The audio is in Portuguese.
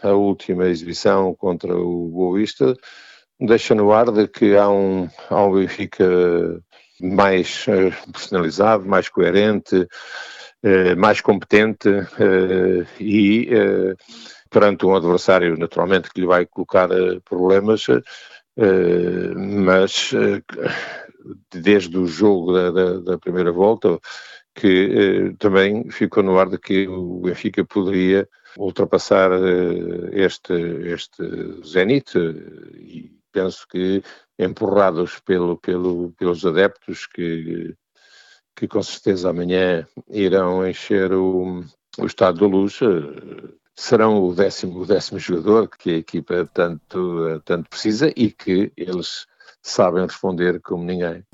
a última exibição contra o Boa Vista deixa no ar de que há um Benfica mais personalizado, mais coerente, mais competente e perante um adversário naturalmente que lhe vai colocar problemas, mas desde o jogo da primeira volta que também ficou no ar de que o Benfica poderia ultrapassar este Zenit e penso que empurrados pelos adeptos que com certeza amanhã irão encher o Estádio da Luz, serão o décimo jogador que a equipa tanto precisa e que eles sabem responder como ninguém.